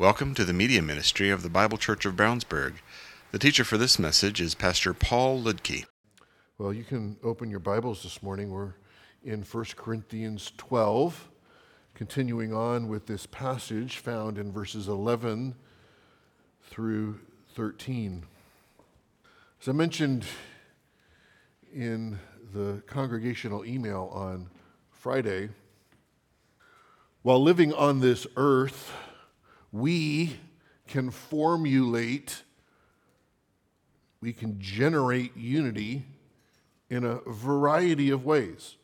Welcome to the media ministry of the Bible Church of Brownsburg. The teacher for this message is Pastor Paul Ludke. Well, you can open your Bibles this morning. We're in 1 Corinthians 12, continuing on with this passage found in verses 11 through 13. As I mentioned in the congregational email on Friday, while living on this earth, we can generate unity in a variety of ways.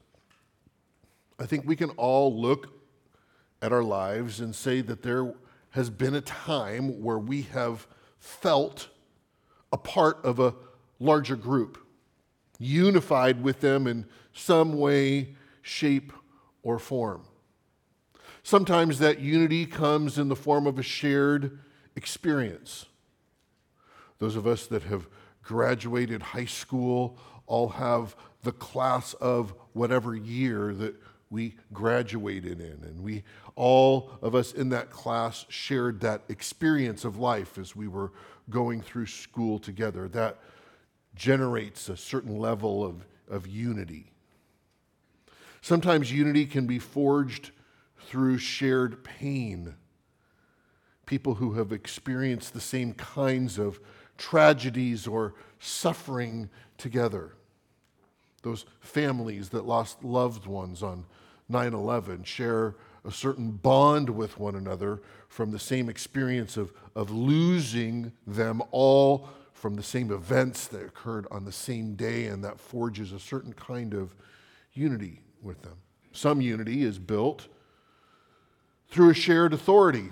I think we can all look at our lives and say that there has been a time where we have felt a part of a larger group, unified with them in some way, shape, or form. Sometimes that unity comes in the form of a shared experience. Those of us that have graduated high school all have the class of whatever year that we graduated in. And all of us in that class shared that experience of life as we were going through school together. That generates a certain level of unity. Sometimes unity can be forged through shared pain. People who have experienced the same kinds of tragedies or suffering together. Those families that lost loved ones on 9/11 share a certain bond with one another from the same experience of losing them, all from the same events that occurred on the same day, and that forges a certain kind of unity with them. Some unity is built through a shared authority.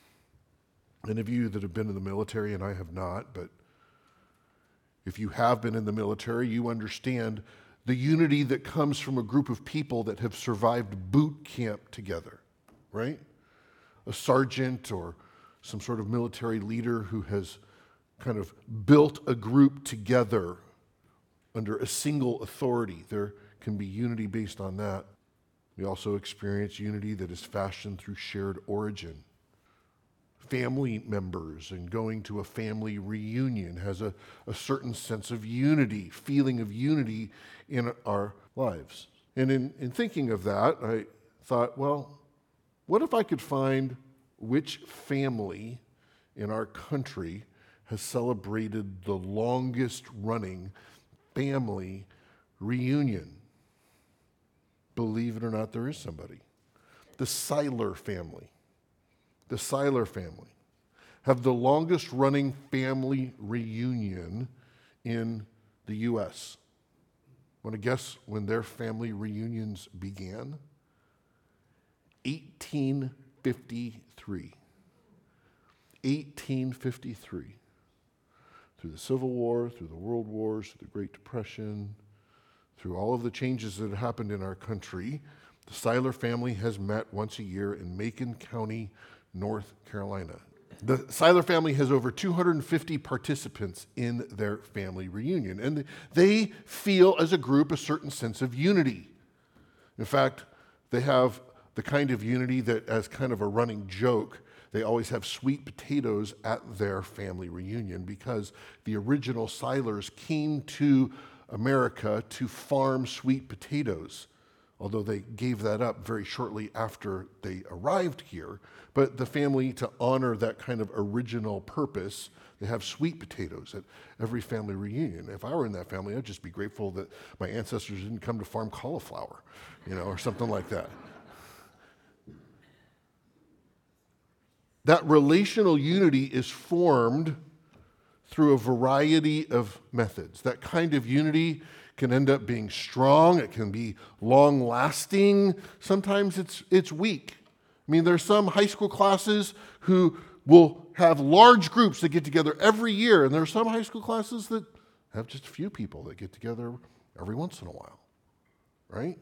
Any of you that have been in the military, and I have not, but if you have been in the military, you understand the unity that comes from a group of people that have survived boot camp together, right? A sergeant or some sort of military leader who has kind of built a group together under a single authority. There can be unity based on that. We also experience unity that is fashioned through shared origin. Family members and going to a family reunion has a certain sense of unity, feeling of unity in our lives. And in thinking of that, I thought, well, what if I could find which family in our country has celebrated the longest running family reunion? Believe it or not, there is somebody. The Seiler family. The Seiler family have the longest running family reunion in the U.S. Want to guess when their family reunions began? 1853. 1853. Through the Civil War, through the World Wars, through the Great Depression, through all of the changes that happened in our country, the Seiler family has met once a year in Macon County, North Carolina. The Seiler family has over 250 participants in their family reunion, and they feel as a group a certain sense of unity. In fact, they have the kind of unity that, as kind of a running joke, they always have sweet potatoes at their family reunion because the original Seilers came to America to farm sweet potatoes, although they gave that up very shortly after they arrived here. But the family, to honor that kind of original purpose, they have sweet potatoes at every family reunion. If I were in that family, I'd just be grateful that my ancestors didn't come to farm cauliflower, or something like that. That relational unity is formed through a variety of methods. That kind of unity can end up being strong. It can be long-lasting. Sometimes it's weak. I mean, there's some high school classes who will have large groups that get together every year, and there are some high school classes that have just a few people that get together every once in a while, right?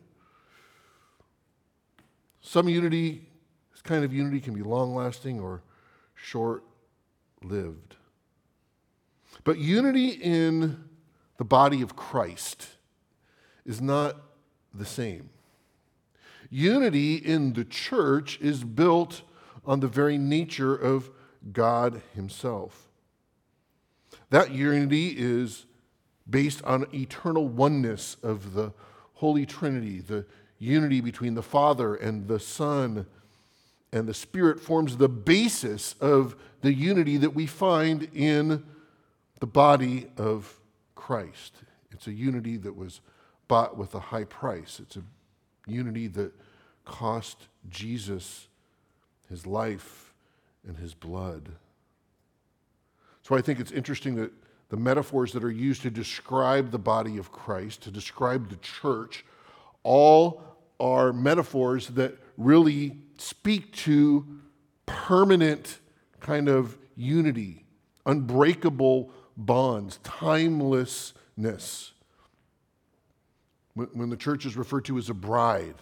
Some unity, this kind of unity can be long-lasting or short-lived. But unity in the body of Christ is not the same. Unity in the church is built on the very nature of God himself. That unity is based on eternal oneness of the Holy Trinity. The unity between the Father and the Son and the Spirit forms the basis of the unity that we find in the body of Christ. It's a unity that was bought with a high price. It's a unity that cost Jesus his life and his blood. So I think it's interesting that the metaphors that are used to describe the body of Christ, to describe the church, all are metaphors that really speak to permanent kind of unity, unbreakable bonds, timelessness. When the church is referred to as a bride,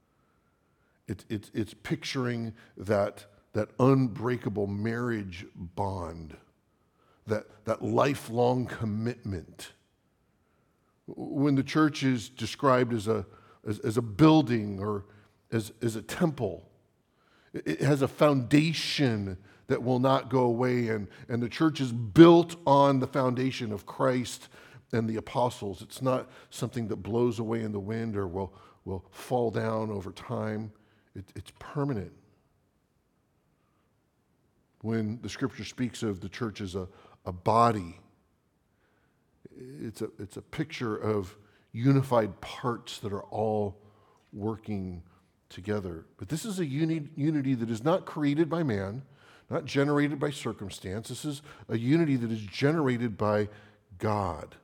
it's picturing that unbreakable marriage bond, that lifelong commitment. When the church is described as a building or as a temple, it has a foundation that will not go away, and the church is built on the foundation of Christ and the apostles. It's not something that blows away in the wind or will fall down over time. It's permanent. When the scripture speaks of the church as a body, it's a picture of unified parts that are all working together. But this is a unity that is not created by man, not generated by circumstance. This is a unity that is generated by God.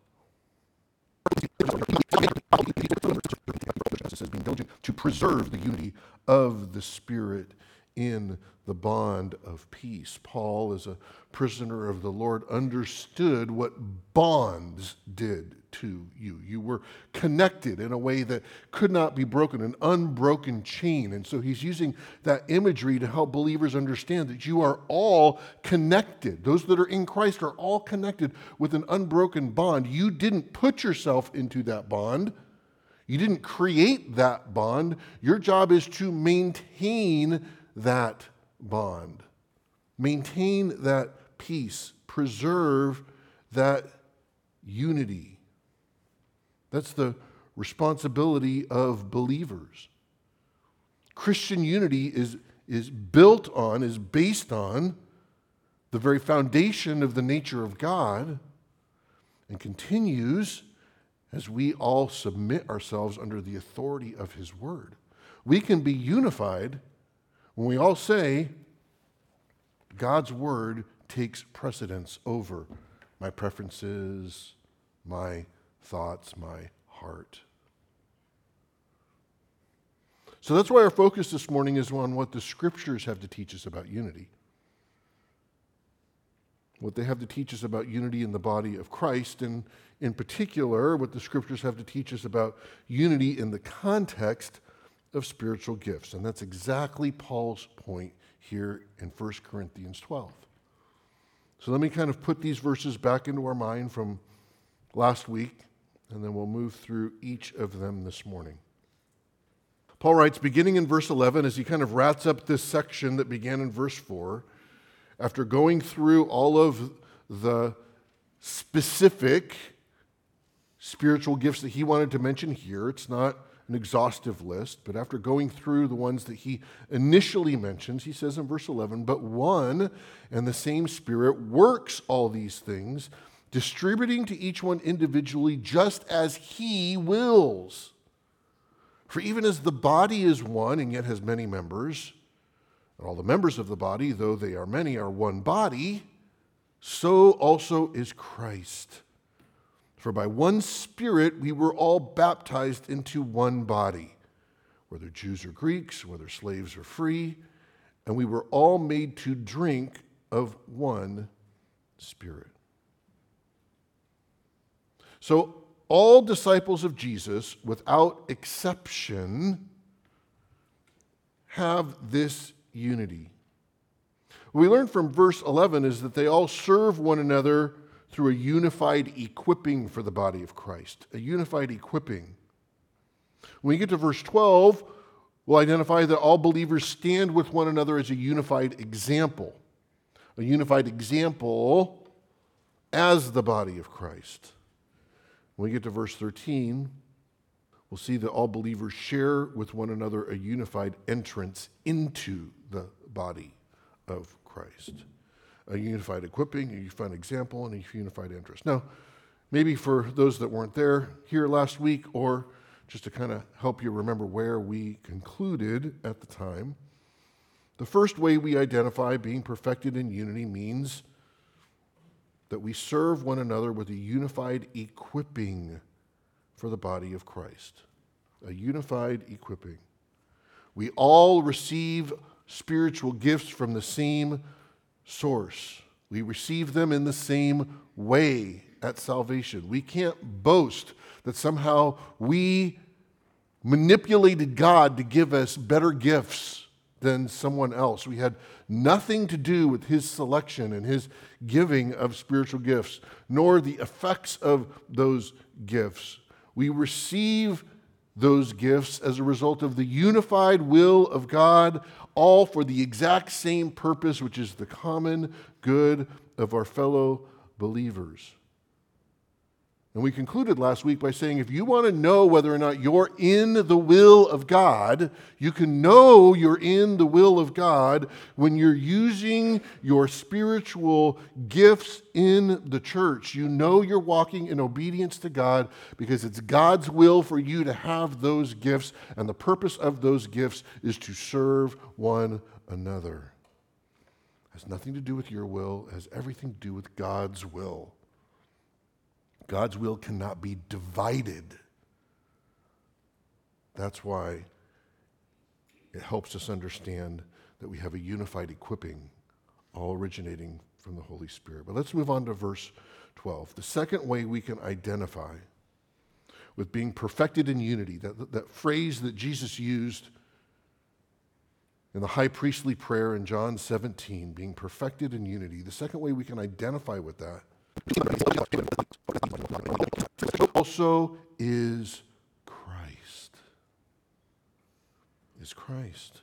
To preserve the unity of the Spirit in the bond of peace. Paul, as a prisoner of the Lord, understood what bonds did to you. You were connected in a way that could not be broken, an unbroken chain. And so he's using that imagery to help believers understand that you are all connected. Those that are in Christ are all connected with an unbroken bond. You didn't put yourself into that bond. You didn't create that bond. Your job is to maintain that bond. Maintain that peace. Preserve that unity. That's the responsibility of believers. Christian unity is built on, is based on the very foundation of the nature of God, and continues as we all submit ourselves under the authority of His Word. We can be unified when we all say, God's Word takes precedence over my preferences, my thoughts, my heart. So that's why our focus this morning is on what the Scriptures have to teach us about unity. What they have to teach us about unity in the body of Christ, and in particular, what the Scriptures have to teach us about unity in the context of spiritual gifts. And that's exactly Paul's point here in 1 Corinthians 12. So let me kind of put these verses back into our mind from last week, and then we'll move through each of them this morning. Paul writes, beginning in verse 11, as he kind of wraps up this section that began in verse 4, after going through all of the specific spiritual gifts that he wanted to mention here, it's not an exhaustive list, but after going through the ones that he initially mentions, he says in verse 11, but one and the same Spirit works all these things, distributing to each one individually just as he wills. For even as the body is one and yet has many members, and all the members of the body, though they are many, are one body, so also is Christ. For by one Spirit we were all baptized into one body, whether Jews or Greeks, whether slaves or free, and we were all made to drink of one Spirit. So all disciples of Jesus, without exception, have this unity. What we learn from verse 11 is that they all serve one another through a unified equipping for the body of Christ, a unified equipping. When we get to verse 12, we'll identify that all believers stand with one another as a unified example. a unified example as the body of Christ. When we get to verse 13, we'll see that all believers share with one another a unified entrance into the body of Christ. A unified equipping, a unified example, and a unified interest. Now, maybe for those that weren't here last week, or just to kind of help you remember where we concluded at the time, the first way we identify being perfected in unity means that we serve one another with a unified equipping for the body of Christ. A unified equipping. We all receive spiritual gifts from the same source. We receive them in the same way at salvation. We can't boast that somehow we manipulated God to give us better gifts than someone else. We had nothing to do with his selection and his giving of spiritual gifts, nor the effects of those gifts. We receive those gifts as a result of the unified will of God, all for the exact same purpose, which is the common good of our fellow believers. And we concluded last week by saying if you want to know whether or not you're in the will of God, you can know you're in the will of God when you're using your spiritual gifts in the church. You know you're walking in obedience to God because it's God's will for you to have those gifts, and the purpose of those gifts is to serve one another. It has nothing to do with your will, it has everything to do with God's will. God's will cannot be divided. That's why it helps us understand that we have a unified equipping, all originating from the Holy Spirit. But let's move on to verse 12. The second way we can identify with being perfected in unity, that phrase that Jesus used in the high priestly prayer in John 17, being perfected in unity, the second way we can identify with that also is Christ. Is Christ.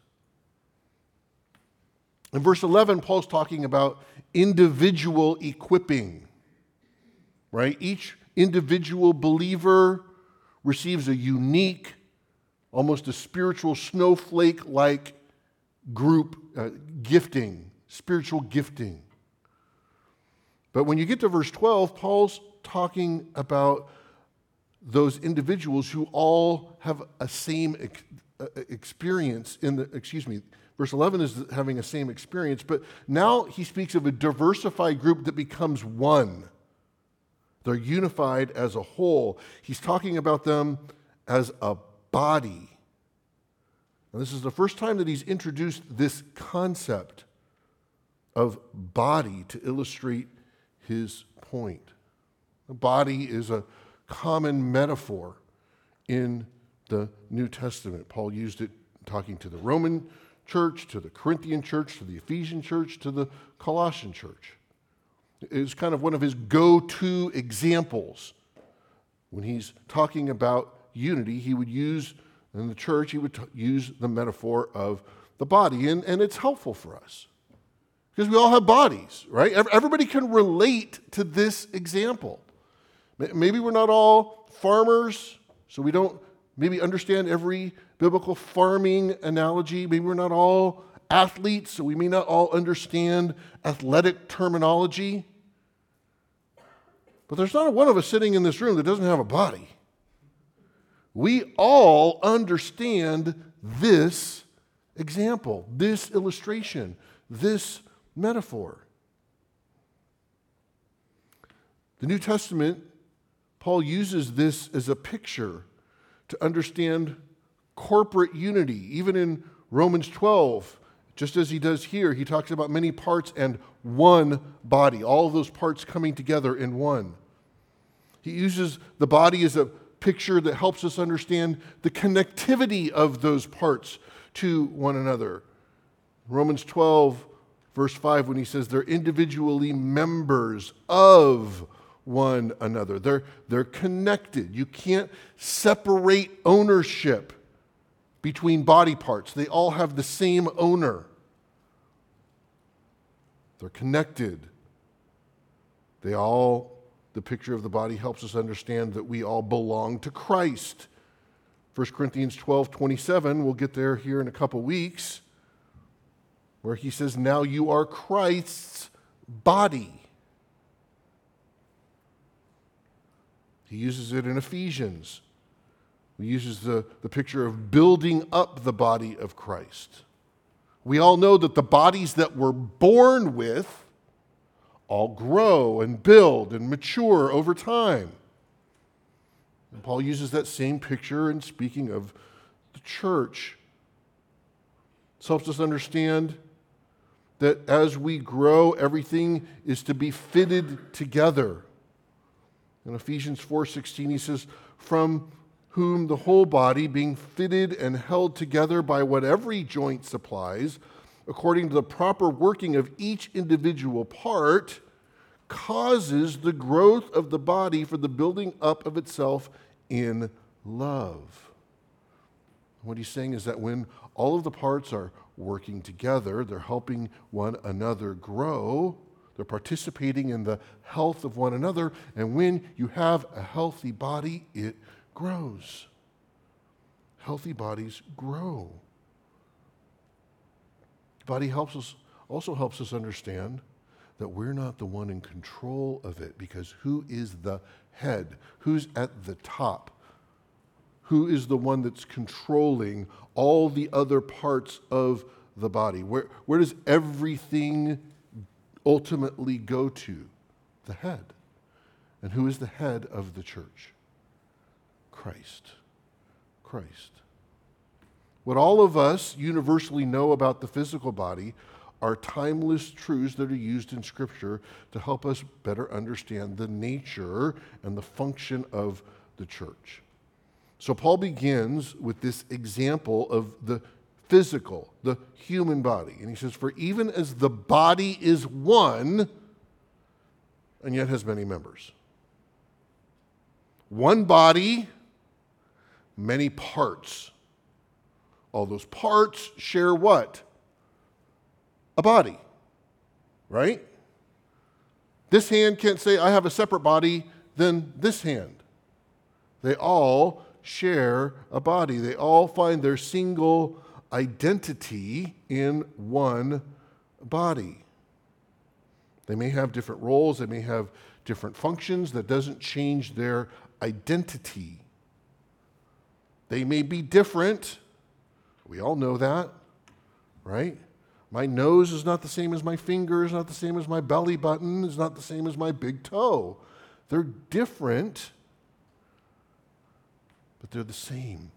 In verse 11, Paul's talking about individual equipping, right? Each individual believer receives a unique, almost a spiritual snowflake-like group gifting, spiritual gifting. But when you get to verse 12, Paul's talking about those individuals who all have a same experience verse 11 is having a same experience, but now he speaks of a diversified group that becomes one. They're unified as a whole. He's talking about them as a body. And this is the first time that he's introduced this concept of body to illustrate his point. The body is a common metaphor in the New Testament. Paul used it talking to the Roman church, to the Corinthian church, to the Ephesian church, to the Colossian church. It is kind of one of his go-to examples. When he's talking about unity, he would use, in the church, he would use the metaphor of the body. And it's helpful for us. Because we all have bodies, right? Everybody can relate to this example. Maybe we're not all farmers, so we don't maybe understand every biblical farming analogy. Maybe we're not all athletes, so we may not all understand athletic terminology. But there's not one of us sitting in this room that doesn't have a body. We all understand this example, this illustration, this metaphor. The New Testament, Paul uses this as a picture to understand corporate unity. Even in Romans 12, just as he does here, he talks about many parts and one body, all of those parts coming together in one. He uses the body as a picture that helps us understand the connectivity of those parts to one another. Romans 12, verse 5, when he says they're individually members of one another. They're connected. You can't separate ownership between body parts. They all have the same owner. They're connected. The picture of the body helps us understand that we all belong to Christ. 1 Corinthians 12:27, we'll get there here in a couple weeks, where he says, now you are Christ's body. He uses it in Ephesians. He uses the picture of building up the body of Christ. We all know that the bodies that we're born with all grow and build and mature over time. And Paul uses that same picture in speaking of the church. This helps us understand that as we grow, everything is to be fitted together. In Ephesians 4:16, he says, from whom the whole body, being fitted and held together by what every joint supplies, according to the proper working of each individual part, causes the growth of the body for the building up of itself in love. What he's saying is that when all of the parts are working together, they're helping one another grow, they're participating in the health of one another, and when you have a healthy body, it grows. Healthy bodies grow. The body also helps us understand that we're not the one in control of it, because who is the head? Who's at the top? Who is the one that's controlling all the other parts of the body? Where does everything ultimately go to? The head. And who is the head of the church? Christ. Christ. What all of us universally know about the physical body are timeless truths that are used in Scripture to help us better understand the nature and the function of the church. So Paul begins with this example of the physical, the human body. And he says, for even as the body is one, and yet has many members. One body, many parts. All those parts share what? A body, right? This hand can't say, I have a separate body than this hand. They all share a body. They all find their single identity in one body. They may have different roles, they may have different functions. That doesn't change their identity. They may be different. We all know that, right? My nose is not the same as my finger, is not the same as my belly button, is not the same as my big toe. They're different, but they're the same.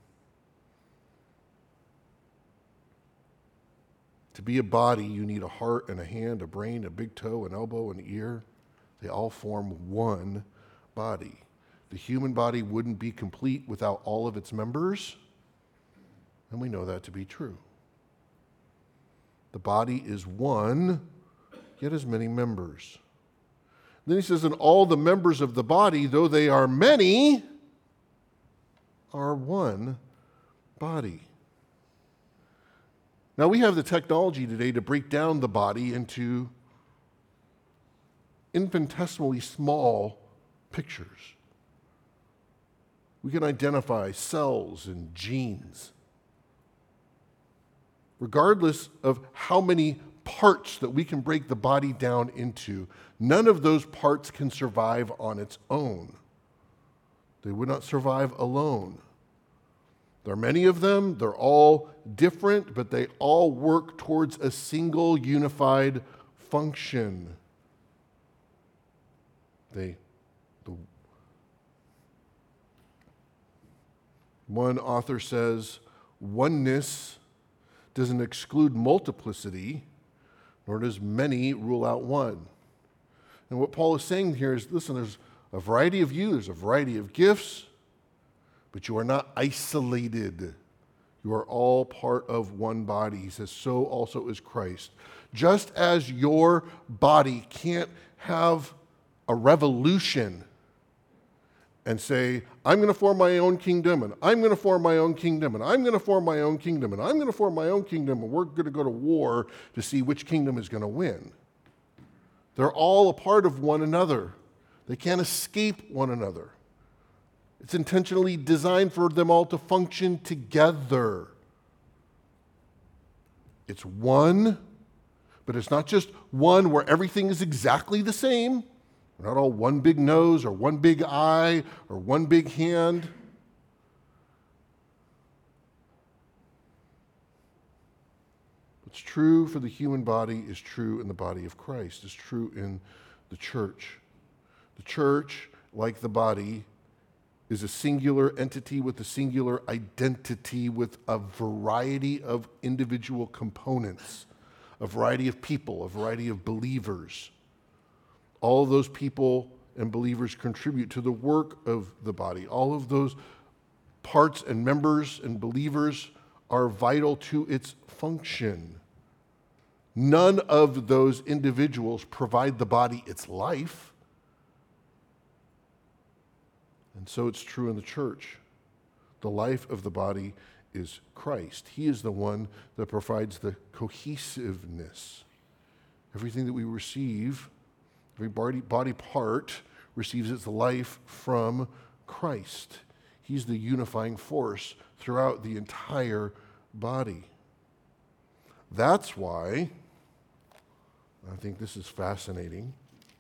To be a body, you need a heart and a hand, a brain, a big toe, an elbow, an ear. They all form one body. The human body wouldn't be complete without all of its members, and we know that to be true. The body is one, yet has many members. Then he says, and all the members of the body, though they are many, are one body. Now we have the technology today to break down the body into infinitesimally small pictures. We can identify cells and genes. Regardless of how many parts that we can break the body down into, none of those parts can survive on its own. They would not survive alone. There are many of them. They're all different, but they all work towards a single unified function. One author says, oneness doesn't exclude multiplicity, nor does many rule out one. And what Paul is saying here is, listen, there's a variety of you, there's a variety of gifts, but you are not isolated. You are all part of one body. He says, so also is Christ. Just as your body can't have a revolution and say, I'm going to form my own kingdom, and I'm going to form my own kingdom, and I'm going to form my own kingdom, and I'm going to form my own kingdom, and we're going to go to war to see which kingdom is going to win. They're all a part of one another. They can't escape one another. It's intentionally designed for them all to function together. It's one, but it's not just one where everything is exactly the same. We're not all one big nose or one big eye or one big hand. What's true for the human body is true in the body of Christ, is true in the church. The church, like the body, is a singular entity with a singular identity with a variety of individual components, a variety of people, a variety of believers. All of those people and believers contribute to the work of the body. All of those parts and members and believers are vital to its function. None of those individuals provide the body its life. And so it's true in the church. The life of the body is Christ. He is the one that provides the cohesiveness. Everything that we receive, every body part receives its life from Christ. He's the unifying force throughout the entire body. That's why, I think this is fascinating,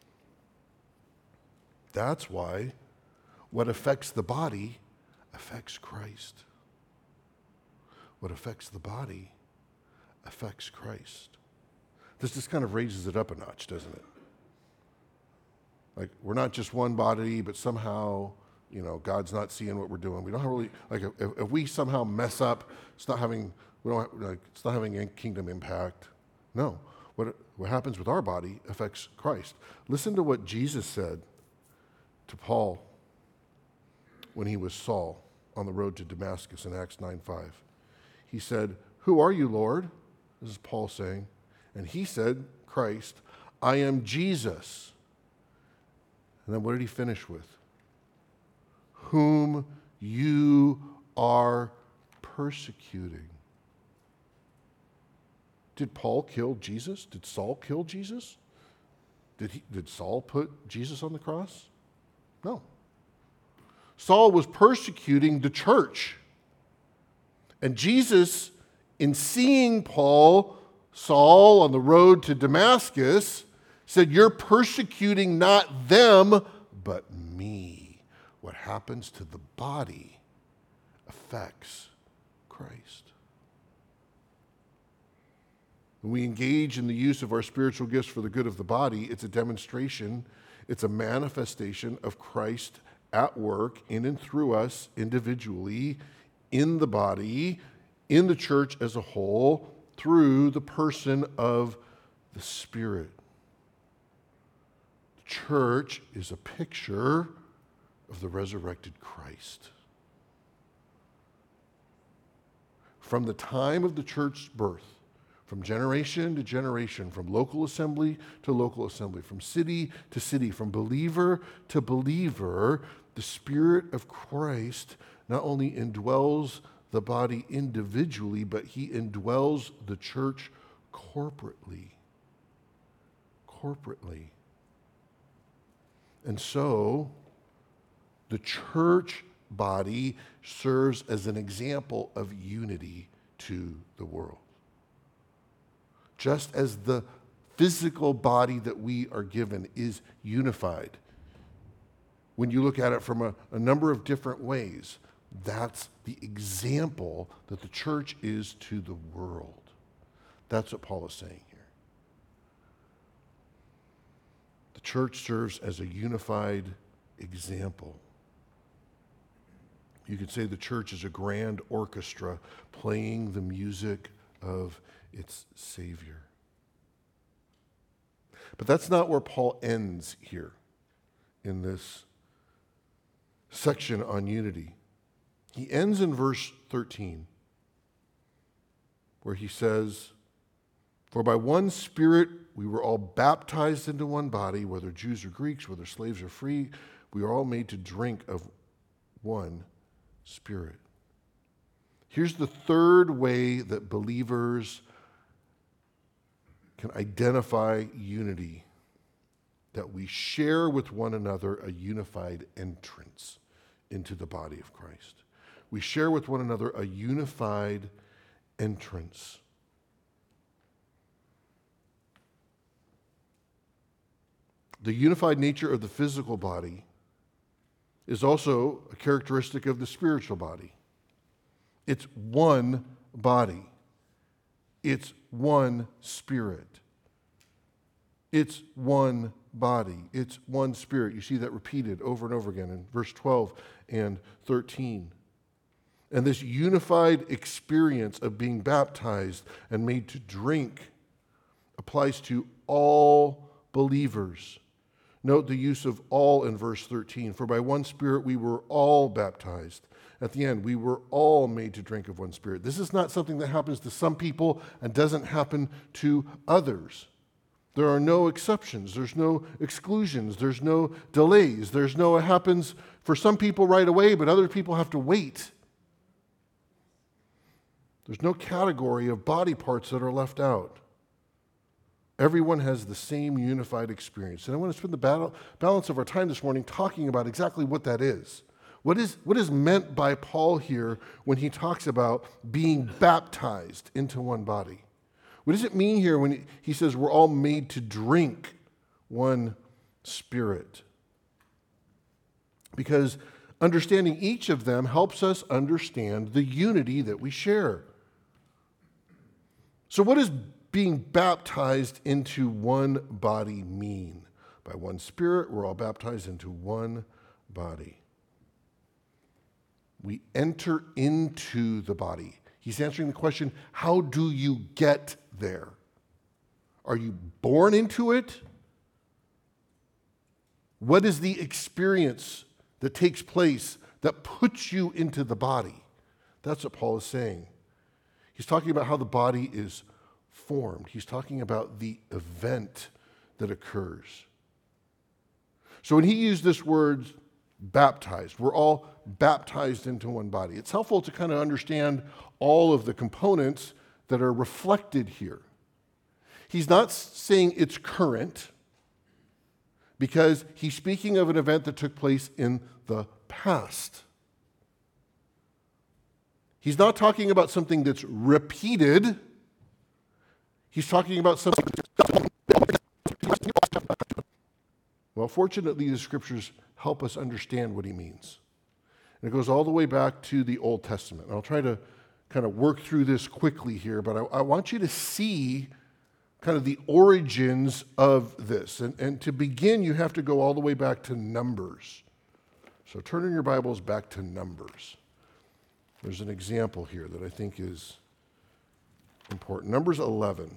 that's why what affects the body affects Christ. What affects the body affects Christ. This just kind of raises it up a notch, doesn't it? Like, we're not just one body, but somehow, God's not seeing what we're doing. We don't really, like, if we somehow mess up, it's not having a kingdom impact. No. What happens with our body affects Christ. Listen to what Jesus said to Paul when he was Saul on the road to Damascus in Acts 9:5. He said, "Who are you, Lord?" This is Paul saying. And he said, Christ, "I am Jesus." And then what did he finish with? "Whom you are persecuting." Did Paul kill Jesus? Did Saul kill Jesus? Did Saul put Jesus on the cross? No. Saul was persecuting the church. And Jesus, in seeing Saul on the road to Damascus, said, "You're persecuting not them, but me." What happens to the body affects Christ. When we engage in the use of our spiritual gifts for the good of the body, it's a demonstration, it's a manifestation of Christ at work in and through us individually, in the body, in the church as a whole, through the person of the Spirit. The church is a picture of the resurrected Christ. From the time of the church's birth, from generation to generation, from local assembly to local assembly, from city to city, from believer to believer, the Spirit of Christ not only indwells the body individually, but he indwells the church corporately. Corporately. And so, the church body serves as an example of unity to the world. Just as the physical body that we are given is unified, when you look at it from a number of different ways, that's the example that the church is to the world. That's what Paul is saying here. The church serves as a unified example. You could say the church is a grand orchestra playing the music of its Savior. But that's not where Paul ends here in this section on unity. He ends in verse 13, where he says, "For by one Spirit we were all baptized into one body, whether Jews or Greeks, whether slaves or free, we are all made to drink of one Spirit." Here's the third way that believers can identify unity that we share with one another a unified entrance into the body of Christ. We share with one another a unified entrance. The unified nature of the physical body is also a characteristic of the spiritual body. It's one body. It's one spirit. It's one body. It's one spirit. You see that repeated over and over again in verse 12 and 13. And this unified experience of being baptized and made to drink applies to all believers. Note the use of all in verse 13. For by one Spirit we were all baptized. At the end, we were all made to drink of one Spirit. This is not something that happens to some people and doesn't happen to others. There are no exceptions. There's no exclusions. There's no delays. There's no, it happens for some people right away, but other people have to wait. There's no category of body parts that are left out. Everyone has the same unified experience. And I want to spend the balance of our time this morning talking about exactly what that is. What is meant by Paul here when he talks about being baptized into one body? What does it mean here when he says we're all made to drink one Spirit? Because understanding each of them helps us understand the unity that we share. So what does being baptized into one body mean? By one Spirit, we're all baptized into one body. We enter into the body. He's answering the question, how do you get there? Are you born into it? What is the experience that takes place that puts you into the body? That's what Paul is saying. He's talking about how the body is formed. He's talking about the event that occurs. So when he used this word, baptized, we're all baptized into one body. It's helpful to kind of understand all of the components that are reflected here. He's not saying it's current because he's speaking of an event that took place in the past. He's not talking about something that's repeated. He's talking about something. Well, fortunately, the scriptures help us understand what he means. And it goes all the way back to the Old Testament. And I'll try to kind of work through this quickly here, but I want you to see kind of the origins of this. And to begin, you have to go all the way back to Numbers. So turn in your Bibles back to Numbers. There's an example here that I think is important. Numbers 11.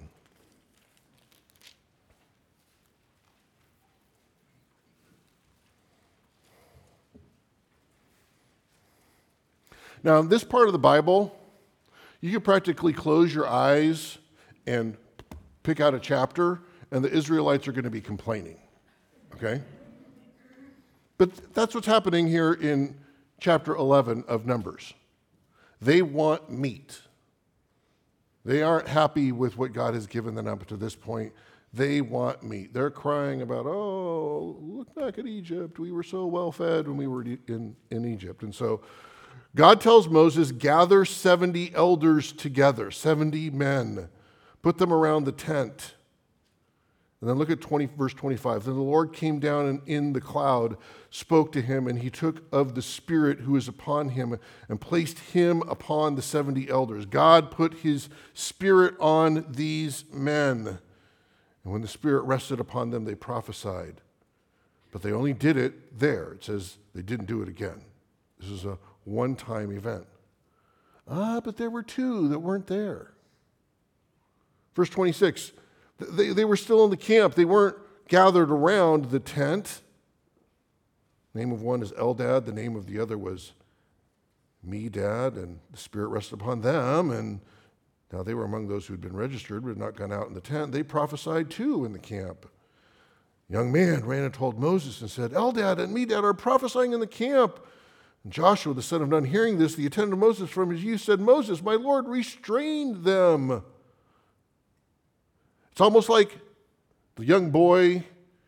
Now, in this part of the Bible, you could practically close your eyes and pick out a chapter, and the Israelites are going to be complaining, okay? But that's what's happening here in chapter 11 of Numbers. They want meat. They aren't happy with what God has given them up to this point. They want meat. They're crying about, oh, look back at Egypt. We were so well fed when we were in Egypt. And so God tells Moses, gather 70 elders together, 70 men. Put them around the tent. And then look at verse 25. Then the Lord came down and in the cloud spoke to him, and he took of the Spirit who is upon him and placed him upon the 70 elders. God put his Spirit on these men. And when the Spirit rested upon them, they prophesied. But they only did it there. It says they didn't do it again. This is a one-time event. But there were two that weren't there. Verse 26, they were still in the camp. They weren't gathered around the tent. The name of one is Eldad. The name of the other was Medad, and the Spirit rested upon them. And now they were among those who had been registered but had not gone out in the tent. They prophesied too in the camp. A young man ran and told Moses and said, Eldad and Medad are prophesying in the camp. And Joshua, the son of Nun, hearing this, the attendant of Moses from his youth, said, Moses, my Lord, restrained them. It's almost like the young boy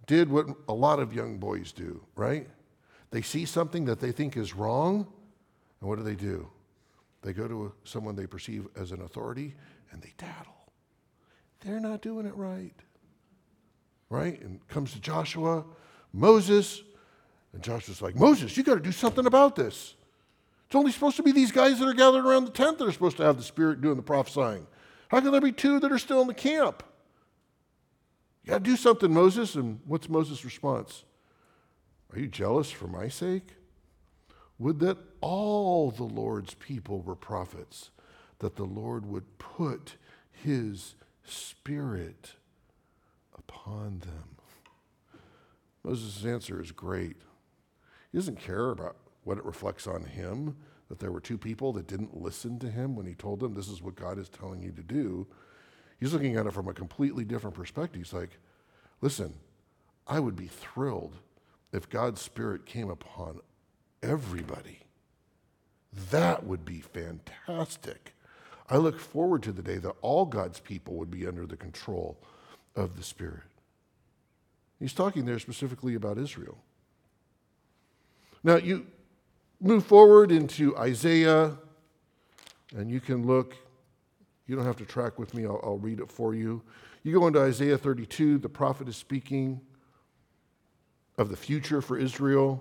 did what a lot of young boys do, right? They see something that they think is wrong, and what do? They go to someone they perceive as an authority, and they tattle. They're not doing it right. Right? And comes to Joshua, Moses, and Joshua's like, Moses, you got to do something about this. It's only supposed to be these guys that are gathered around the tent that are supposed to have the Spirit doing the prophesying. How can there be 2 that are still in the camp? You got to do something, Moses. And what's Moses' response? Are you jealous for my sake? Would that all the Lord's people were prophets, that the Lord would put his Spirit upon them. Moses' answer is great. He doesn't care about what it reflects on him, that there were 2 people that didn't listen to him when he told them this is what God is telling you to do. He's looking at it from a completely different perspective. He's like, listen, I would be thrilled if God's Spirit came upon everybody. That would be fantastic. I look forward to the day that all God's people would be under the control of the Spirit. He's talking there specifically about Israel. Now, you move forward into Isaiah, and you can look. You don't have to track with me. I'll read it for you. You go into Isaiah 32. The prophet is speaking of the future for Israel.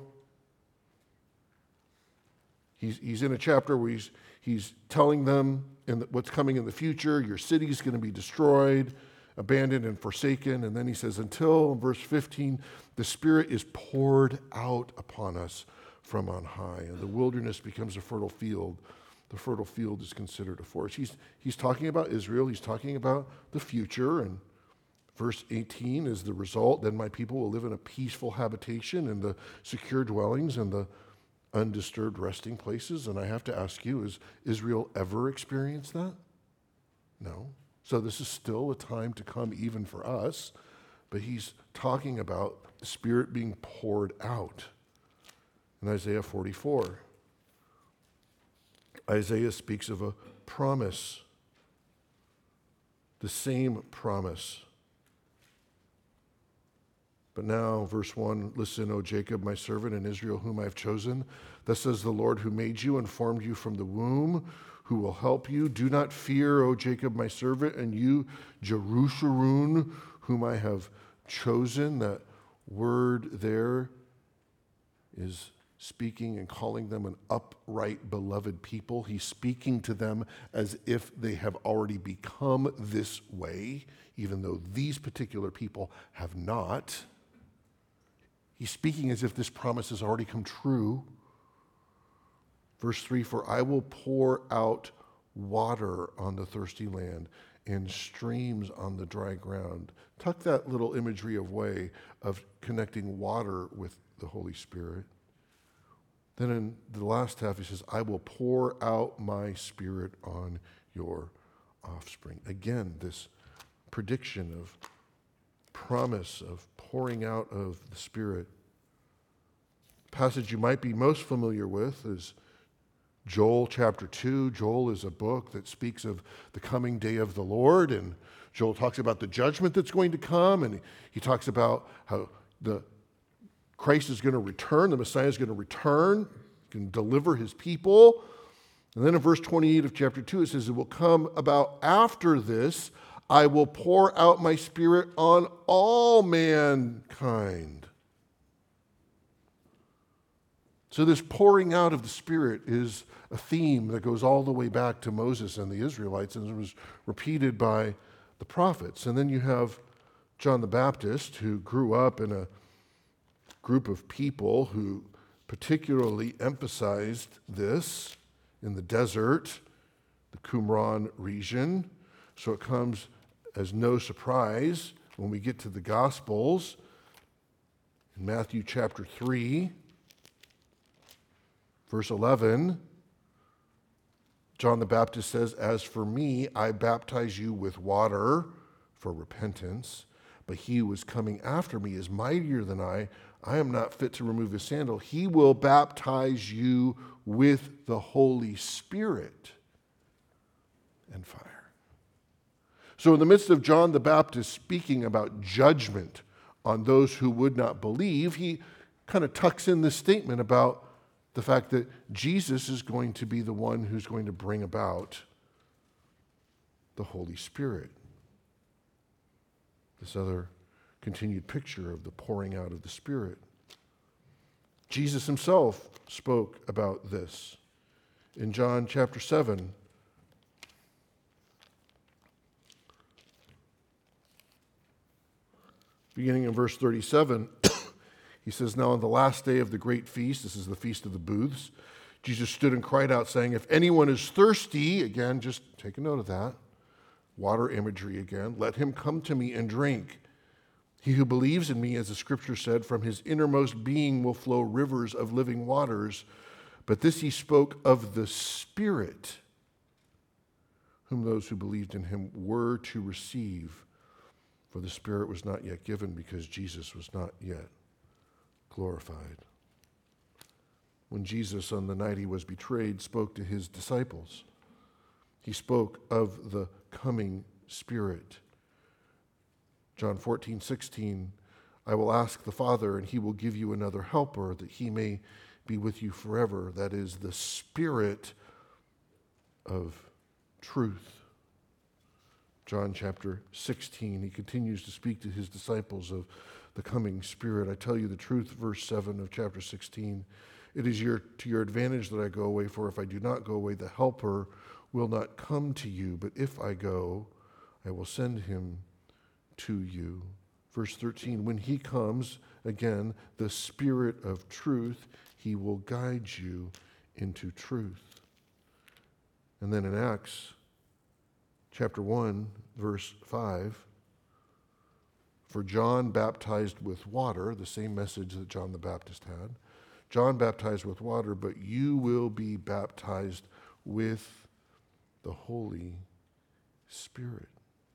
He's in a chapter where he's telling them what's coming in the future. Your city is going to be destroyed, abandoned, and forsaken. And then he says, until, verse 15, the Spirit is poured out upon us from on high, and the wilderness becomes a fertile field. The fertile field is considered a forest. He's talking about Israel. He's talking about the future. And verse 18 is the result. Then my people will live in a peaceful habitation in the secure dwellings and the undisturbed resting places. And I have to ask you, has Israel ever experienced that? No. So this is still a time to come even for us. But he's talking about the Spirit being poured out. In Isaiah 44, Isaiah speaks of a promise, the same promise. But now, verse 1, listen, O Jacob, my servant, and Israel, whom I have chosen. Thus says the Lord who made you and formed you from the womb, who will help you. Do not fear, O Jacob, my servant, and you, Jerusalem, whom I have chosen. That word there is speaking and calling them an upright, beloved people. He's speaking to them as if they have already become this way, even though these particular people have not. He's speaking as if this promise has already come true. Verse 3, for I will pour out water on the thirsty land and streams on the dry ground. Tuck that little imagery away of connecting water with the Holy Spirit. Then in the last half, he says, I will pour out my Spirit on your offspring. Again, this prediction of promise of pouring out of the Spirit. Passage you might be most familiar with is Joel chapter 2. Joel is a book that speaks of the coming day of the Lord, and Joel talks about the judgment that's going to come, and he talks about how the Christ is going to return, the Messiah is going to return, can deliver his people. And then in verse 28 of chapter 2, it says, it will come about after this, I will pour out my Spirit on all mankind. So this pouring out of the Spirit is a theme that goes all the way back to Moses and the Israelites, and it was repeated by the prophets. And then you have John the Baptist, who grew up in a group of people who particularly emphasized this in the desert, the Qumran region. So it comes as no surprise when we get to the Gospels. In Matthew chapter 3, verse 11, John the Baptist says, as for me, I baptize you with water for repentance, but he who is coming after me is mightier than I am not fit to remove his sandal. He will baptize you with the Holy Spirit and fire. So in the midst of John the Baptist speaking about judgment on those who would not believe, he kind of tucks in this statement about the fact that Jesus is going to be the one who's going to bring about the Holy Spirit. This other continued picture of the pouring out of the Spirit. Jesus himself spoke about this in John chapter 7. Beginning in verse 37, he says, "Now on the last day of the great feast," this is the Feast of the Booths, "Jesus stood and cried out, saying, 'If anyone is thirsty,'" again, just take a note of that, water imagery again, "'let him come to me and drink. He who believes in me, as the scripture said, from his innermost being will flow rivers of living waters.' But this he spoke of the Spirit, whom those who believed in him were to receive. For the Spirit was not yet given, because Jesus was not yet glorified." When Jesus, on the night he was betrayed, spoke to his disciples, he spoke of the coming Spirit. John 14:16, "I will ask the Father, and he will give you another helper, that he may be with you forever." That is the Spirit of truth. John chapter 16, he continues to speak to his disciples of the coming Spirit. "I tell you the truth," verse 7 of chapter 16, "it is to your advantage that I go away, for if I do not go away, the Helper will not come to you. But if I go, I will send him to you." Verse 13, "When he comes, again, the Spirit of truth, he will guide you into truth." And then in Acts chapter 1, verse 5, "For John baptized with water," the same message that John the Baptist had. "John baptized with water, but you will be baptized with the Holy Spirit."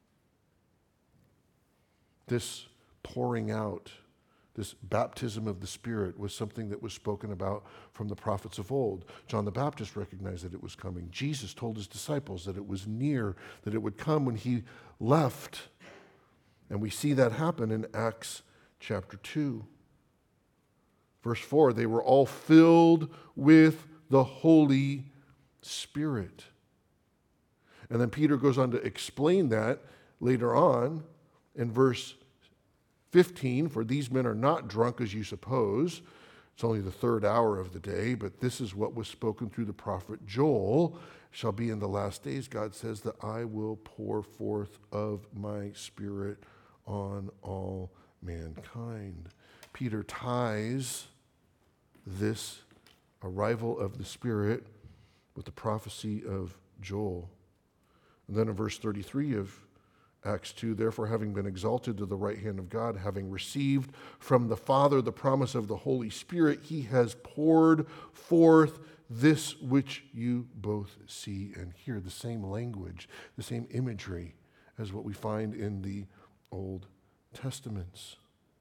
This pouring out, this baptism of the Spirit, was something that was spoken about from the prophets of old. John the Baptist recognized that it was coming. Jesus told his disciples that it was near, that it would come when he left. And we see that happen in Acts chapter 2. Verse 4, "They were all filled with the Holy Spirit." And then Peter goes on to explain that later on in verse 15, "For these men are not drunk as you suppose. It's only the third hour of the day, but this is what was spoken through the prophet Joel. Shall be in the last days, God says, that I will pour forth of my Spirit on all mankind." Peter ties this arrival of the Spirit with the prophecy of Joel. And then in verse 33 of Acts 2, "Therefore, having been exalted to the right hand of God, having received from the Father the promise of the Holy Spirit, he has poured forth this which you both see and hear." The same language, the same imagery as what we find in the Old Testaments.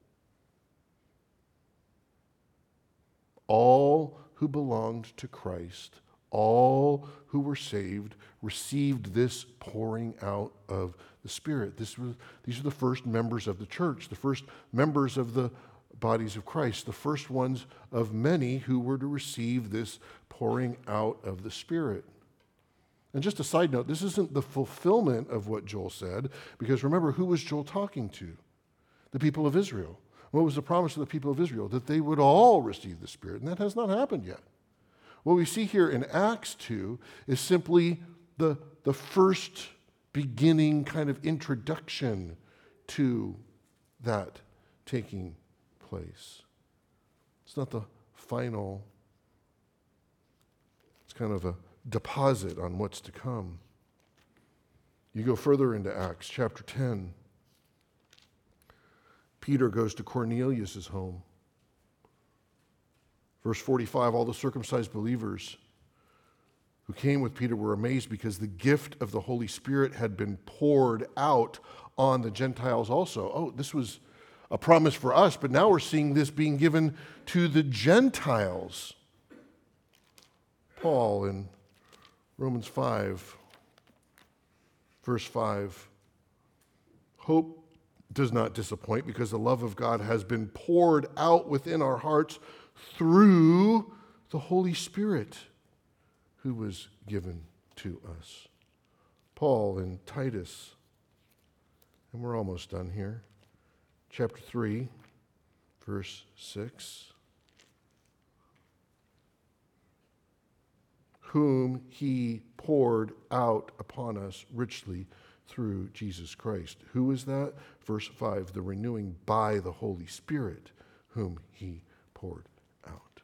All who belonged to Christ, all who were saved, received this pouring out of the Spirit. These are the first members of the church, the first members of the bodies of Christ, the first ones of many who were to receive this pouring out of the Spirit. And just a side note, this isn't the fulfillment of what Joel said, because remember, who was Joel talking to? The people of Israel. What was the promise of the people of Israel? That they would all receive the Spirit, and that has not happened yet. What we see here in Acts 2 is simply the first beginning kind of introduction to that taking place. It's not the final, it's kind of a deposit on what's to come. You go further into Acts chapter 10. Peter goes to Cornelius' home. Verse 45, "All the circumcised believers who came with Peter were amazed because the gift of the Holy Spirit had been poured out on the Gentiles also." Oh, this was a promise for us, but now we're seeing this being given to the Gentiles. Paul in Romans 5, verse 5, "Hope does not disappoint because the love of God has been poured out within our hearts through the Holy Spirit who was given to us. Paul in Titus, and we're almost done here, chapter 3, verse 6. Whom he poured out upon us richly through Jesus Christ. Who is that? Verse 5, the renewing by the Holy Spirit, whom he poured out.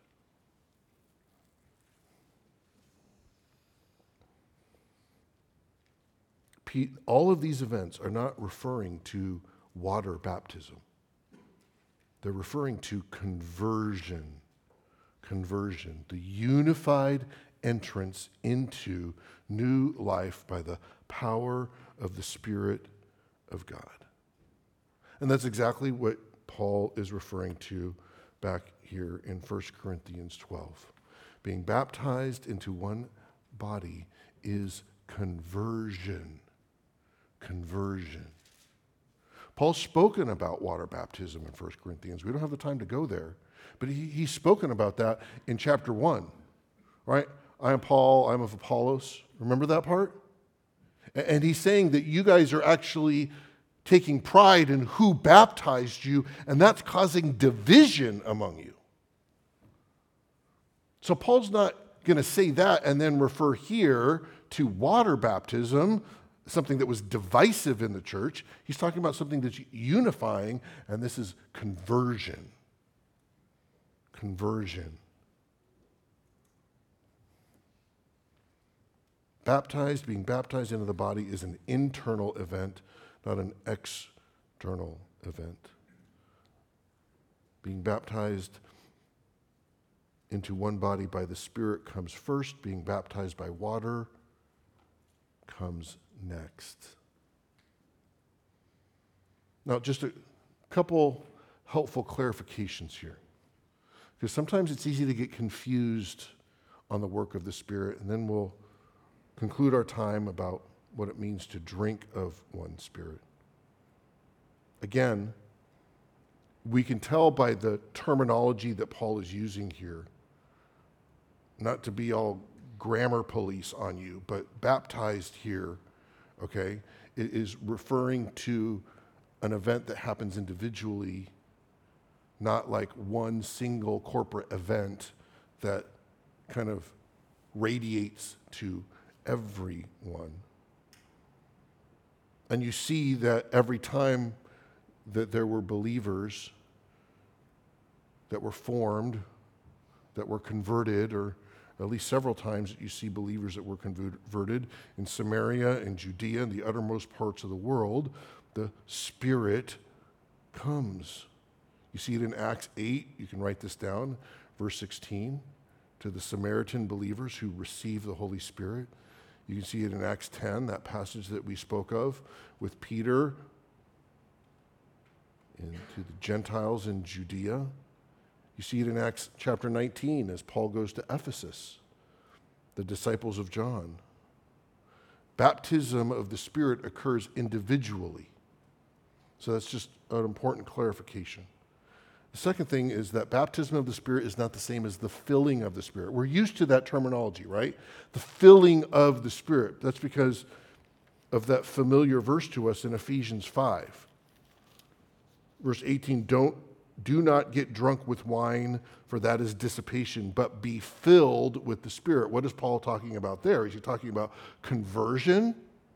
All of these events are not referring to water baptism. They're referring to conversion. Conversion, the unified entrance into new life by the power of the Spirit of God. And that's exactly what Paul is referring to back here in 1 Corinthians 12. Being baptized into one body is conversion. Conversion. Paul's spoken about water baptism in 1 Corinthians. We don't have the time to go there, but he's spoken about that in chapter 1, right? I am Paul, I am of Apollos. Remember that part? And he's saying that you guys are actually taking pride in who baptized you, and that's causing division among you. So Paul's not going to say that and then refer here to water baptism, something that was divisive in the church. He's talking about something that's unifying, and this is conversion. Conversion. Being baptized into the body is an internal event, not an external event. Being baptized into one body by the Spirit comes first. Being baptized by water comes next. Now, just a couple helpful clarifications here. Because sometimes it's easy to get confused on the work of the Spirit, and then we'll conclude our time about what it means to drink of one Spirit. Again, we can tell by the terminology that Paul is using here, not to be all grammar police on you, but baptized here, okay, it is referring to an event that happens individually, not like one single corporate event that kind of radiates to everyone. And you see that every time that there were believers that were formed, that were converted, or at least several times that you see believers that were converted in Samaria and Judea and the uttermost parts of the world, the Spirit comes. You see it in Acts 8, you can write this down, verse 16, to the Samaritan believers who receive the Holy Spirit. You can see it in Acts 10, that passage that we spoke of with Peter and to the Gentiles in Judea. You see it in Acts chapter 19 as Paul goes to Ephesus, the disciples of John. Baptism of the Spirit occurs individually. So that's just an important clarification. The second thing is that baptism of the Spirit is not the same as the filling of the Spirit. We're used to that terminology, right? The filling of the Spirit. That's because of that familiar verse to us in Ephesians 5. Verse 18, do not get drunk with wine, for that is dissipation, but be filled with the Spirit. What is Paul talking about there? Is he talking about conversion?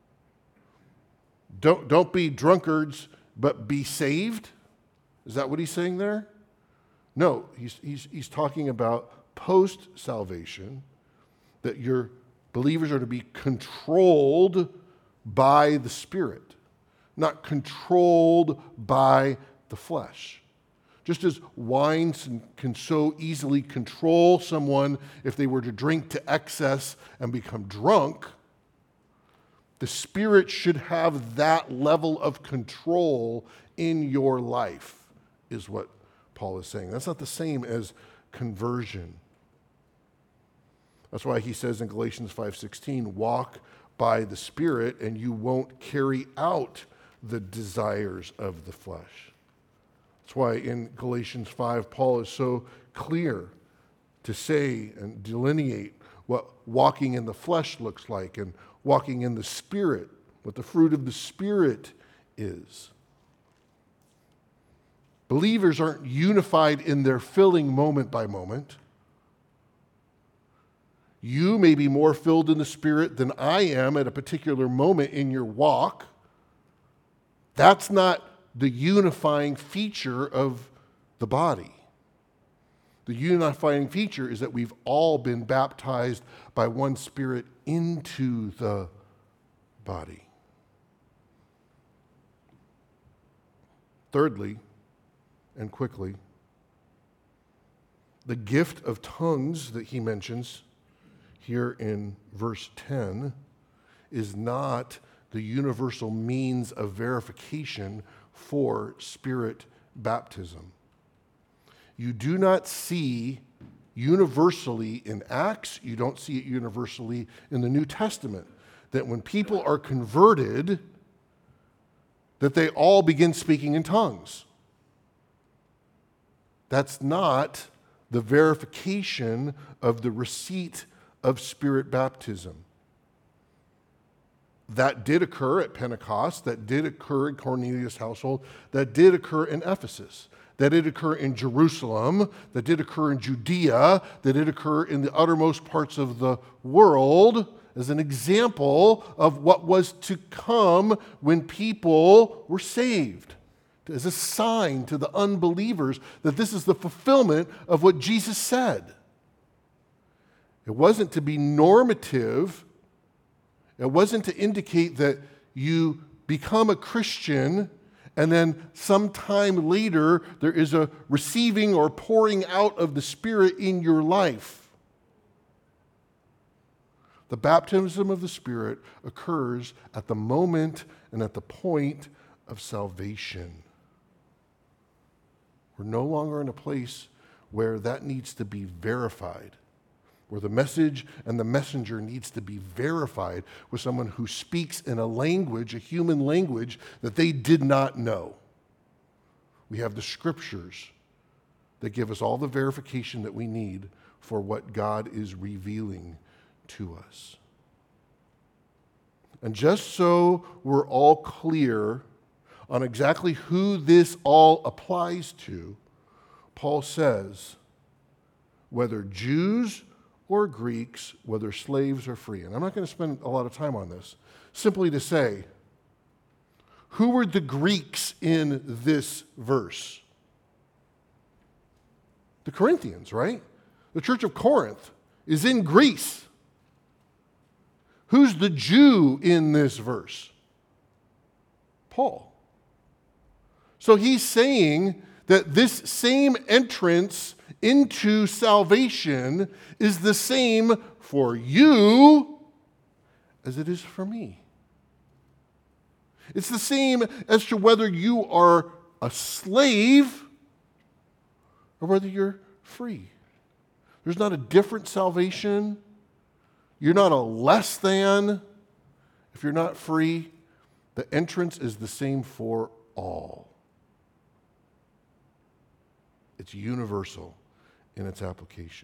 Don't be drunkards, but be saved? Is that what he's saying there? No, he's talking about post-salvation, that your believers are to be controlled by the Spirit, not controlled by the flesh. Just as wine can so easily control someone if they were to drink to excess and become drunk, the Spirit should have that level of control in your life, is what Paul is saying. That's not the same as conversion. That's why he says in Galatians 5:16, walk by the Spirit and you won't carry out the desires of the flesh. That's why in Galatians 5, Paul is so clear to say and delineate what walking in the flesh looks like and walking in the Spirit, what the fruit of the Spirit is. Believers aren't unified in their filling moment by moment. You may be more filled in the Spirit than I am at a particular moment in your walk. That's not the unifying feature of the body. The unifying feature is that we've all been baptized by one Spirit into the body. Thirdly, and quickly, the gift of tongues that he mentions here in verse 10 is not the universal means of verification for Spirit baptism. You do not see universally in Acts, you don't see it universally in the New Testament, that when people are converted, that they all begin speaking in tongues. That's not the verification of the receipt of Spirit baptism. That did occur at Pentecost, that did occur in Cornelius' household, that did occur in Ephesus, that did occur in Jerusalem, that did occur in Judea, that did occur in the uttermost parts of the world, as an example of what was to come when people were saved, as a sign to the unbelievers that this is the fulfillment of what Jesus said. It wasn't to be normative. It wasn't to indicate that you become a Christian and then sometime later there is a receiving or pouring out of the Spirit in your life. The baptism of the Spirit occurs at the moment and at the point of salvation. We're no longer in a place where that needs to be verified, where the message and the messenger needs to be verified with someone who speaks in a language, a human language, that they did not know. We have the scriptures that give us all the verification that we need for what God is revealing to us. And just so we're all clear on exactly who this all applies to, Paul says, whether Jews or Greeks, whether slaves or free. And I'm not going to spend a lot of time on this. Simply to say, who were the Greeks in this verse? The Corinthians, right? The church of Corinth is in Greece. Who's the Jew in this verse? Paul. So he's saying that this same entrance into salvation is the same for you as it is for me. It's the same as to whether you are a slave or whether you're free. There's not a different salvation. You're not a less than if you're not free. The entrance is the same for all. It's universal in its application.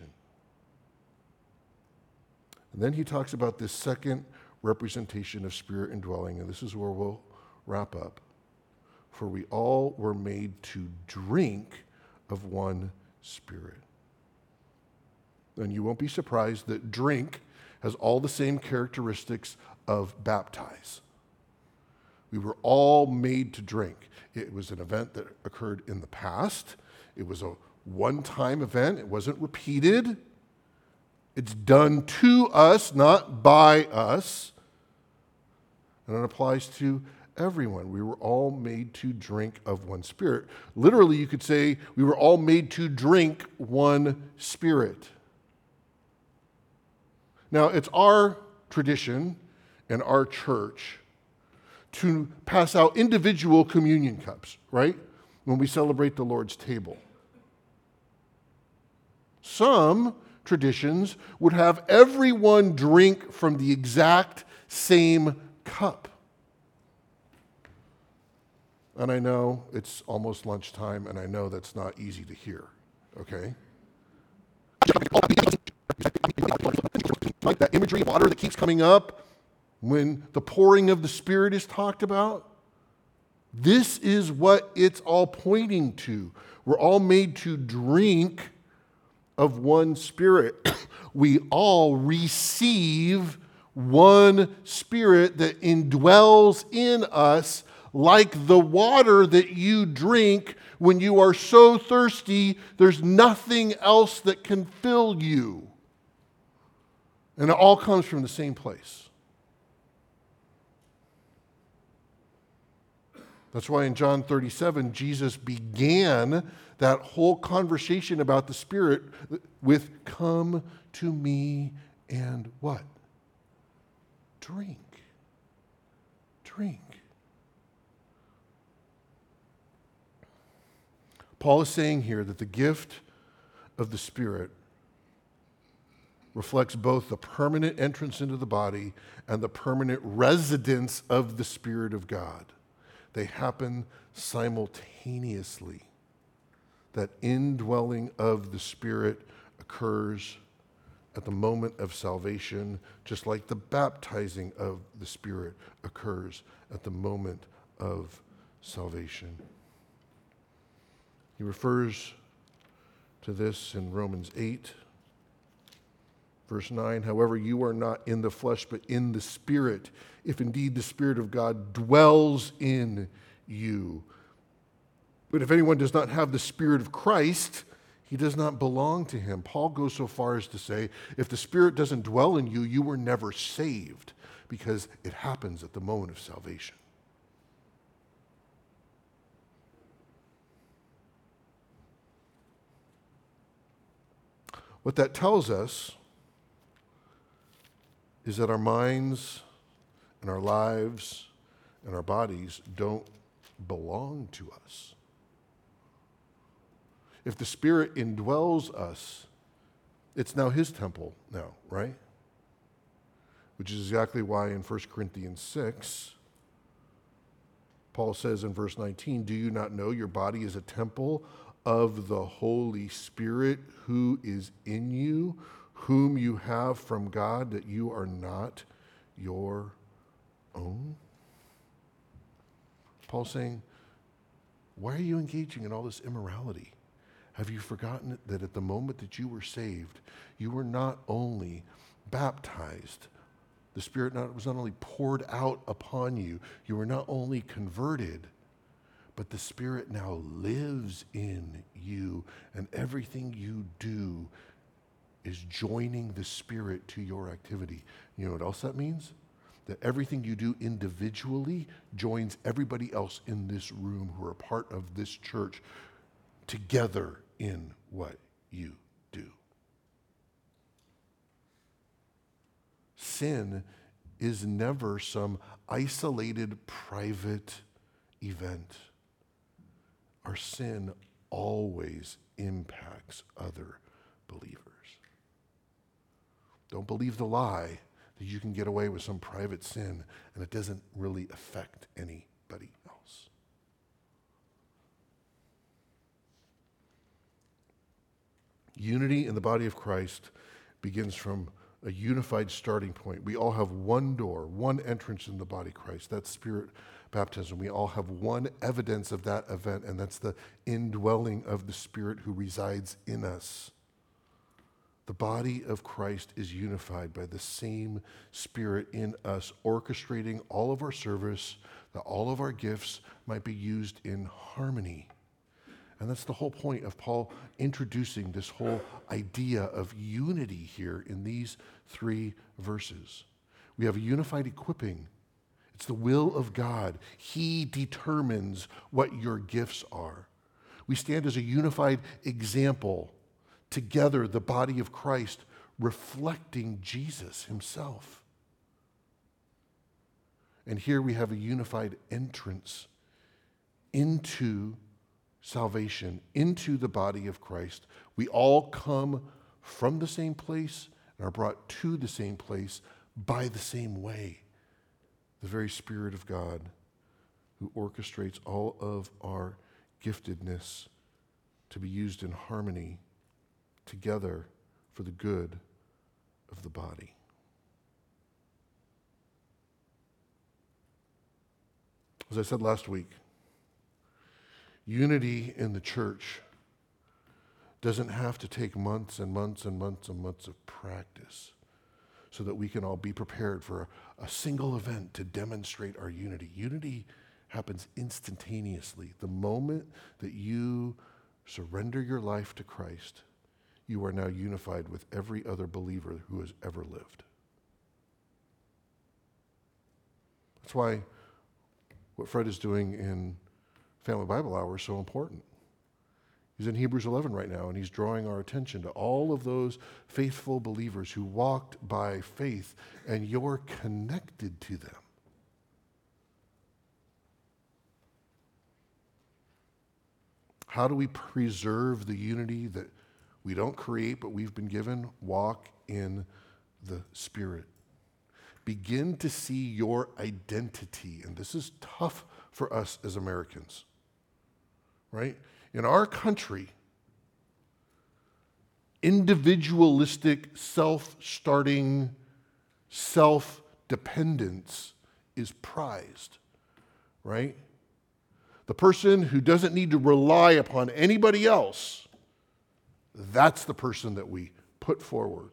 And then he talks about this second representation of Spirit indwelling, and this is where we'll wrap up. For we all were made to drink of one Spirit. And you won't be surprised that drink has all the same characteristics of baptize. We were all made to drink. It was an event that occurred in the past. It was a one-time event. It wasn't repeated. It's done to us, not by us. And it applies to everyone. We were all made to drink of one Spirit. Literally, you could say we were all made to drink one Spirit. Now, it's our tradition in our church to pass out individual communion cups, right? When we celebrate the Lord's table. Some traditions would have everyone drink from the exact same cup. And I know it's almost lunchtime, and I know that's not easy to hear, okay? Like that imagery of water that keeps coming up when the pouring of the Spirit is talked about. This is what it's all pointing to. We're all made to drink of one Spirit. We all receive one Spirit that indwells in us, like the water that you drink when you are so thirsty, there's nothing else that can fill you. And it all comes from the same place. That's why in John 37, Jesus began that whole conversation about the Spirit with, "Come to me and" what? Drink. Drink. Paul is saying here that the gift of the Spirit reflects both the permanent entrance into the body and the permanent residence of the Spirit of God. They happen simultaneously. That indwelling of the Spirit occurs at the moment of salvation, just like the baptizing of the Spirit occurs at the moment of salvation. He refers to this in Romans 8, verse 9. However, you are not in the flesh, but in the Spirit, if indeed the Spirit of God dwells in you. But if anyone does not have the Spirit of Christ, he does not belong to him. Paul goes so far as to say, if the Spirit doesn't dwell in you, you were never saved, because it happens at the moment of salvation. What that tells us is that our minds and our lives and our bodies don't belong to us. If the Spirit indwells us, it's now His temple now, right? Which is exactly why in 1 Corinthians 6, Paul says in verse 19, "Do you not know your body is a temple of the Holy Spirit who is in you, whom you have from God, that you are not your own?" Paul's saying, why are you engaging in all this immorality? Have you forgotten that at the moment that you were saved, you were not only baptized, the Spirit was not only poured out upon you, you were not only converted, but the Spirit now lives in you, and everything you do is joining the Spirit to your activity. You know what else that means? That everything you do individually joins everybody else in this room who are part of this church together in what you do. Sin is never some isolated private event. Our sin always impacts other believers. Don't believe the lie that you can get away with some private sin and it doesn't really affect anybody else. Unity in the body of Christ begins from a unified starting point. We all have one door, one entrance in the body of Christ. That's Spirit baptism. We all have one evidence of that event, and that's the indwelling of the Spirit who resides in us. The body of Christ is unified by the same Spirit in us, orchestrating all of our service, that all of our gifts might be used in harmony. And that's the whole point of Paul introducing this whole idea of unity here in these 3 verses. We have a unified equipping. It's the will of God. He determines what your gifts are. We stand as a unified example, together, the body of Christ, reflecting Jesus himself. And here we have a unified entrance into salvation, into the body of Christ. We all come from the same place and are brought to the same place by the same way, the very Spirit of God who orchestrates all of our giftedness to be used in harmony together for the good of the body. As I said last week, unity in the church doesn't have to take months and months and months and months of practice so that we can all be prepared for a single event to demonstrate our unity. Unity happens instantaneously. The moment that you surrender your life to Christ, you are now unified with every other believer who has ever lived. That's why what Fred is doing in Family Bible Hour is so important. He's in Hebrews 11 right now, and he's drawing our attention to all of those faithful believers who walked by faith, and you're connected to them. How do we preserve the unity that we don't create but we've been given? Walk in the Spirit. Begin to see your identity, and this is tough for us as Americans, right? In our country, individualistic, self-starting, self-dependence is prized, right? The person who doesn't need to rely upon anybody else, that's the person that we put forward.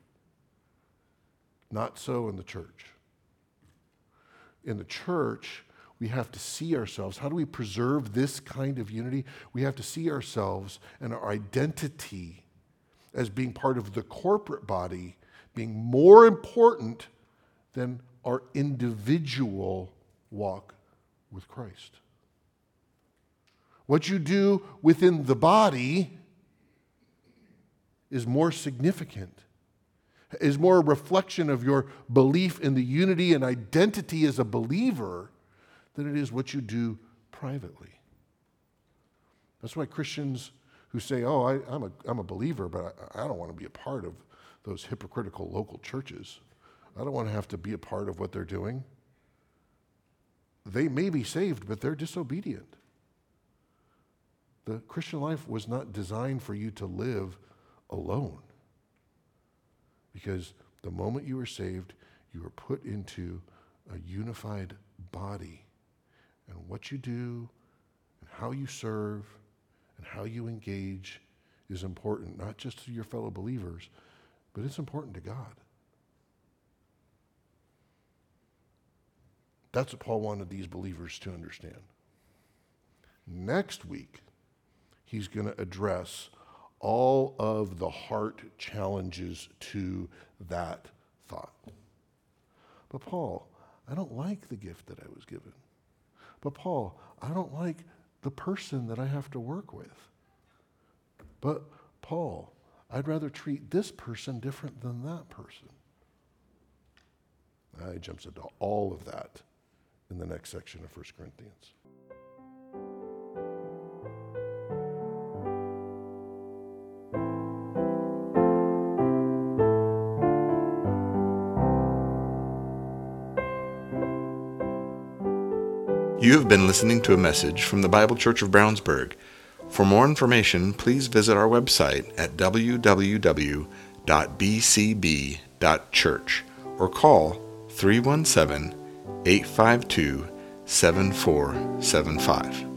Not so in the church. In the church, we have to see ourselves. How do we preserve this kind of unity? We have to see ourselves and our identity as being part of the corporate body being more important than our individual walk with Christ. What you do within the body is more significant, is more a reflection of your belief in the unity and identity as a believer than it is what you do privately. That's why Christians who say, oh, I'm a believer, but I don't want to be a part of those hypocritical local churches. I don't want to have to be a part of what they're doing. They may be saved, but they're disobedient. The Christian life was not designed for you to live alone. Because the moment you were saved, you were put into a unified body. And what you do and how you serve and how you engage is important, not just to your fellow believers, but it's important to God. That's what Paul wanted these believers to understand. Next week, he's going to address all of the heart challenges to that thought. But Paul, I don't like the gift that I was given. But Paul, I don't like the person that I have to work with. But Paul, I'd rather treat this person different than that person. He jumps into all of that in the next section of 1 Corinthians. You have been listening to a message from the Bible Church of Brownsburg. For more information, please visit our website at www.bcb.church or call 317-852-7475.